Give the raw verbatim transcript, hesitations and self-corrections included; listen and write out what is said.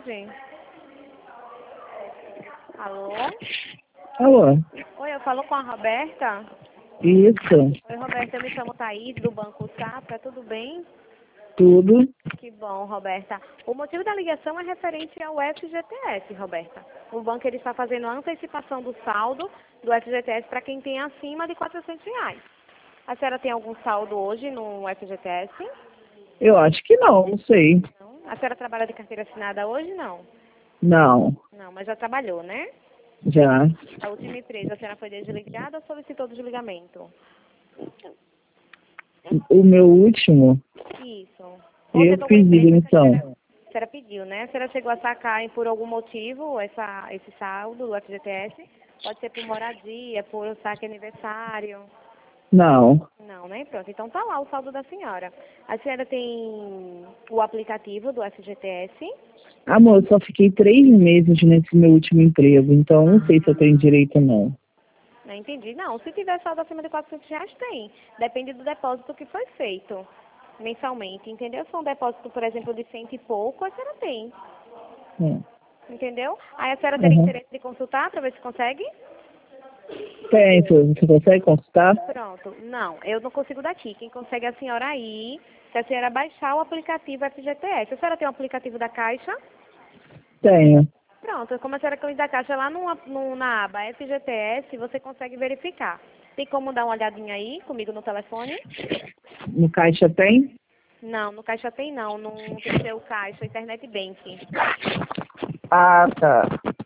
tarde. Alô? Alô? Oi, eu falo com a Roberta. Isso. Oi, Roberta, eu me chamo Thaís, do Banco Safra, tudo bem? Tudo. Que bom, Roberta. O motivo da ligação é referente ao F G T S, Roberta. O banco ele está fazendo a antecipação do saldo do F G T S para quem tem acima de quatrocentos reais. A senhora tem algum saldo hoje no F G T S? Eu acho que não, não sei. Não. A senhora trabalha de carteira assinada hoje, não? Não. Não, mas já trabalhou, né? Já. A última empresa, a senhora foi desligada ou solicitou desligamento? O meu último, Isso. eu Ou pedi empresa que a demissão. senhora, a senhora pediu, né? A senhora chegou a sacar e por algum motivo essa, esse saldo do F G T S? Pode ser por moradia, por saque aniversário. Não. Não, né? Pronto. Então tá lá o saldo da senhora. A senhora tem o aplicativo do F G T S? Amor, eu só fiquei três meses nesse meu último emprego, então não sei se eu tenho direito ou não. Não entendi. Não, se tiver saldo acima de quatrocentos reais, tem. Depende do depósito que foi feito mensalmente, entendeu? Se for um depósito, por exemplo, de cento e pouco, a senhora tem. Hum. Entendeu? Aí a senhora teria Uhum. interesse de consultar para ver se consegue? Tem, você você consegue consultar? Pronto. Não, eu não consigo daqui. Quem consegue é a senhora aí, se a senhora baixar o aplicativo F G T S. A senhora tem o aplicativo da Caixa? Tenho. Pronto, como a senhora clica da Caixa lá no, no, na aba F G T S, você consegue verificar. Tem como dar uma olhadinha aí comigo no telefone? No caixa tem? Não, no Caixa tem não, não tem que ser o Caixa, Internet Banking. Ah, tá.